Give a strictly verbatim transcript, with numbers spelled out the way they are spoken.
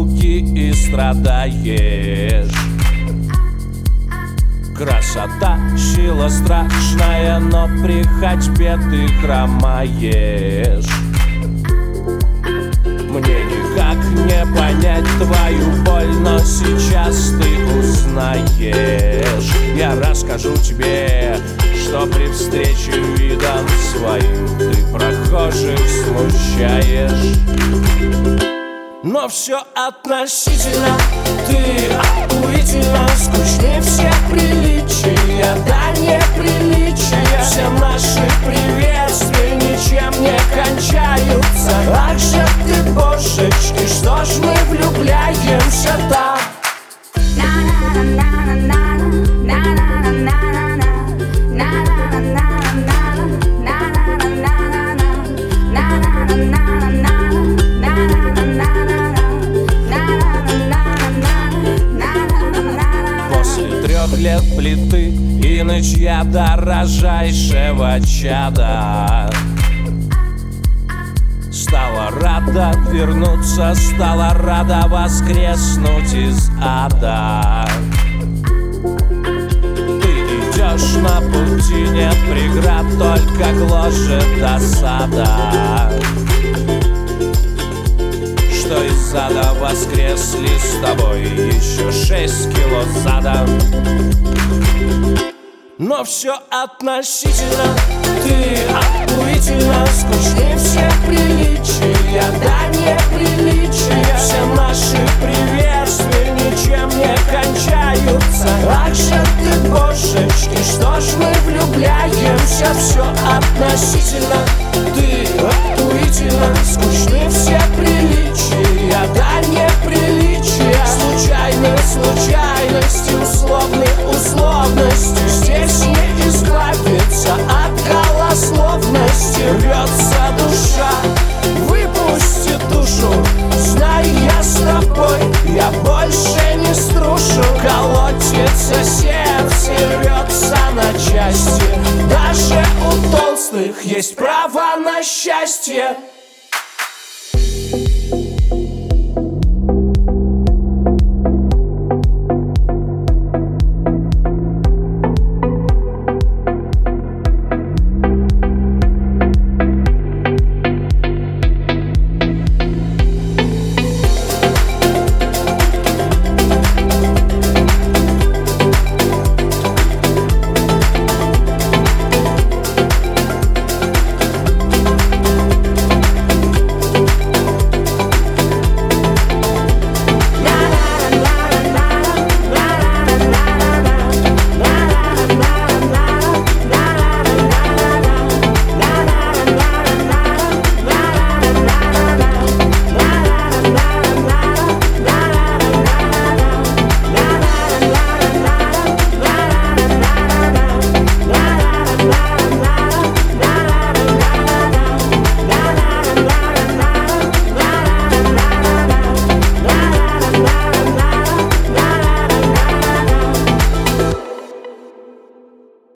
скуки и страдаешь. Красота, сила страшная, но при ходьбе ты хромаешь. Мне никак не понять твою боль, но сейчас ты узнаешь. Я расскажу тебе, что при встрече видом своим ты прохожих смущаешь. Но все относительно, ты охуительно, скучнее всех приличия, да неприличия. Все наши приветствия ничем не кончаются. Ах же ты, божечки, что ж мы влюбляемся так? Лет плиты и ночья дорожайшего чада стала рада вернуться, стала рада воскреснуть из ада. Ты идешь на пути, нет преград, только гложет досада, что из ада воскресли с тобой еще шесть кило зада. Но все относительно, ты охуительно, скучнее всех приличия, да неприличия. Все наши приветствия ничем не кончаются. Ах же ты, божечки, что ж мы влюбляемся? Все относительно, ты охуительно, скучнее всех приличия, да неприличия. Случайные случайности, условные условности. Здесь не избавиться от голословности. Рвется душа, выпусти душу. Знаю, я с тобой, я больше не струшу. Колотится сердце, рвется на части. Даже у толстых есть право на счастье.